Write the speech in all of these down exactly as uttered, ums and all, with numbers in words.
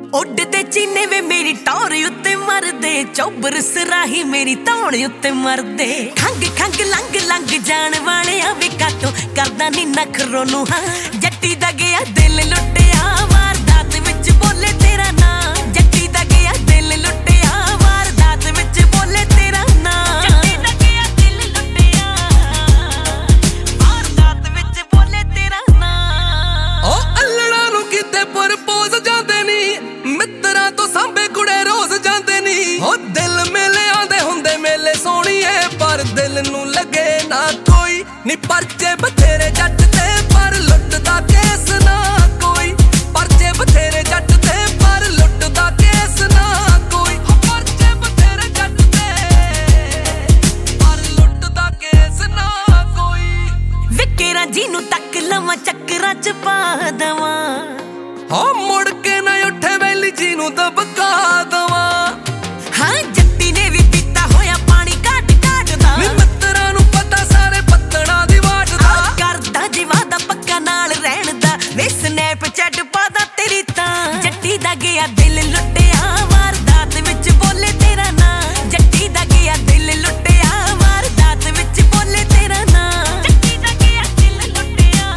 ਉੱਡਦੇ ਚੀਨੇ ਵੇ ਮੇਰੀ ਟੌਰ ਉੱਤੇ ਮਰਦੇ, ਚੌਬਰ ਸਰਾਹੀ ਮੇਰੀ ਧੌਣ ਉੱਤੇ ਮਰਦੇ। ਖੰਗ ਖੰਗ ਲੰਗ ਲੰਗ ਜਾਣ ਵਾਲਿਆ ਵੇ ਕਾਤੋਂ ਕਰਦਾ ਨੀ ਨਖਰੋਂ ਨੂੰ ਹਾਂ। ਜੱਟੀ ਦਾ ਗਿਆ ਦਿਲ ਲੁੱਟਿਆ ਵਾਰਦਾਤ ਵਿੱਚ ਬੋਲੇ ਤੇਰਾ ਨਾਂ। ਜੱਟੀ ਦਾ ਗਿਆ ਦਿਲ ਲੁੱਟਿਆ ਵਾਰਦਾਤ ਵਿੱਚ ਬੋਲੇ ਤੇਰਾ ਨਾਂ। ਜੱਟੀ ਦਾ ਗਿਆ ਦਿਲ ਲੁੱਟਿਆ ਵਾਰਦਾਤ ਵਿੱਚ ਬੋਲੇ ਤੇਰਾ ਨਾਂ। ਓ ਅੱਲੜਾਂ ਨੂੰ ਕਿਤੇ ਪ੍ਰਪੋਜ਼ ਜਾਂਦੇ ਨੀ, ਮਿੱਤਰਾਂ ਤੋਂ ਸਾਂਭੇ ਕੁੜੇ ਰੋਜ਼ ਜਾਂਦੇ ਨੀ। ਓ ਦਿਲ ਮੇਲੇ ਆਂਦੇ ਹੁੰਦੇ ਮੇਲੇ ਸੋਹਣੀਏ, ਪਰ ਦਿਲ ਨੂੰ ਲੱਗੇ ਨਾ ਕੋਈ ਨੀ। ਪਰਚੇ ਬਥੇਰੇ ਜੱਟ ਤੇ ਪਰ ਲੁੱਟਦਾ ਕੇਸ ਨਾ ਕੋਈ। ਪਰਚੇ ਬਥੇਰੇ ਜੱਟ ਤੇ ਪਰ ਲੁੱਟਦਾ ਕੇਸ ਨਾ ਕੋਈ। ਪਰਚੇ ਬਥੇਰੇ ਜੱਟ ਤੇ ਪਰ ਲੁੱਟਦਾ ਕੇਸ ਨਾ ਕੋਈ। ਵਿਕੇਰਾਂ ਜੀ ਨੂੰ ਤੱਕ ਲਵਾਂ ਚੱਕਰਾਂ ਚ ਪਾ ਦਵਾਂ। ਹਾਂ ਮੁੜ ਕੇ ਨਾ ਉੱਠੇ ਵੈਲੀ ਜੀ ਨੂੰ ਦਬਕਾ ਦਵਾਂ। ਹਾਂ ਜੱਟੀ ਨੇ ਵੀ ਪੀਤਾ ਹੋਇਆ ਪਾਣੀ ਘਾਟ ਘਾਟ ਦਾ। ਨੀ ਮਿੱਤਰਾਂ ਨੂੰ ਪਤਾ ਸਾਰੇ ਪੱਤਣਾ ਦੀ ਵਾਟ ਦਾ। ਕਰਦਾ ਜਿਵਾ ਦਾ ਪੱਕਾ ਨਾਲ ਰਹਿਣ ਦਾ, ਵੇ ਸਨੈਪਚੈਟ ਪਾਦਾ ਤੇਰੀ ਤਾਂ। ਜੱਟੀ ਦਾ ਗਿਆ ਦਿਲ ਲੁੱਟਿਆ ਵਾਰਦਾਤ ਵਿੱਚ ਬੋਲੇ ਤੇਰਾ ਨਾਂ। ਜੱਟੀ ਦਾ ਗਿਆ ਦਿਲ ਲੁੱਟਿਆ ਵਾਰਦਾਤ ਵਿੱਚ ਬੋਲੇ ਤੇਰਾ ਨਾਂ। ਜੱਟੀ ਦਾ ਗਿਆ ਦਿਲ ਲੁੱਟਿਆ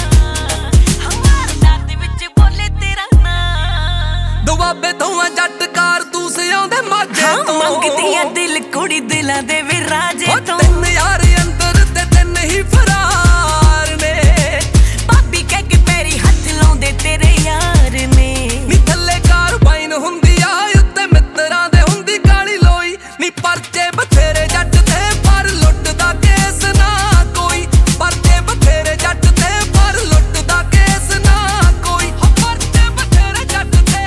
ਵਾਰਦਾਤ ਵਿੱਚ ਬੋਲੇ ਤੇਰਾ ਨਾਂ। ਦੁਆਬੇ ਤੋਂ ਆ ਜੱਟ ਕਾਰਤੂਸ ਆਉਂਦੇ ਮਾਝੇ ਤੋਂ। ਮੰਗਦੀਆਂ ਦਿਲ ਕੁੜੀ ਦਿਲਾਂ ਦੇ ਵੀ ਰਾਜੇ ਤੋਂ। ਤਿੰਨ ਯਾਰ ਅੰਦਰ ਤੇ ਤਿੰਨ ਹੀ ਫਰਾਰ ਨੇ। ਭਾਬੀ ਕਹਿ ਕੇ ਪੈਰੀ ਹੱਥ ਲਾਉਂਦੇ ਤੇਰੇ ਯਾਰ ਨੇ। ਨੀ ਥੱਲੇ ਕਾਰਬਾਈਨ ਹੁੰਦੀ ਆ, ਉੱਤੇ ਮਿੱਤਰਾਂ ਦੇ ਹੁੰਦੀ ਕਾਲੀ ਲੋਈ। ਨੀ ਪਰਚੇ ਬਥੇਰੇ ਜੱਟ ਤੇ ਪਰ ਲੁੱਟਦਾ ਕੇਸ ਨਾ ਕੋਈ। ਪਰਚੇ ਬਥੇਰੇ ਜੱਟ ਤੇ ਪਰ ਲੁੱਟਦਾ ਕੇਸ ਨਾ ਕੋਈ। ਪਰਚੇ ਬਥੇਰੇ ਜੱਟ ਤੇ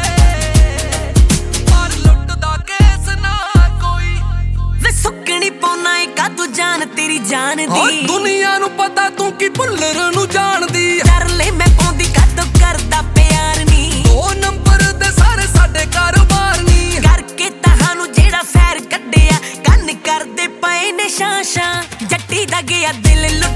ਪਰ ਲੁੱਟਦਾ ਕੇਸ ਨਾ ਕੋਈ। ਵੇ ਸੁੱਕਣੀ ਪਾਉਣਾ ਏ ਕਾਤੋਂ ਜਾਨ ਤੇਰੀ ਜਾਨ ਦੀ। ਦੁਨੀਆ ਨੂੰ ਪਤਾ ਤੂੰ ਕੀ ਭੁੱਲਰ ਨੂੰ ਜਾਣਦੀ। ਕਰ ਲੈ ਮੈਂ ਪਾਉਂਦੀ ਕਾਤੋਂ ਕਰਦਾ ਪਿਆਰ ਨੀ। ਉਹ ਨੰਬਰ ਦੇ ਸਾਰੇ ਸਾਡੇ ਕਾਰੋਬਾਰ ਨੀ। ਕਰਕੇ ਤੁਹਾਨੂੰ ਜਿਹੜਾ ਫੈਰ ਕੱਢਿਆ ਕੰਨ ਕਰਦੇ ਪਏ ਨੇ ਸ਼ਾਸ਼ਾਂ। ਜੱਟੀ ਦਾ ਗਿਆ ਦਿਲ ਲੁੱਟ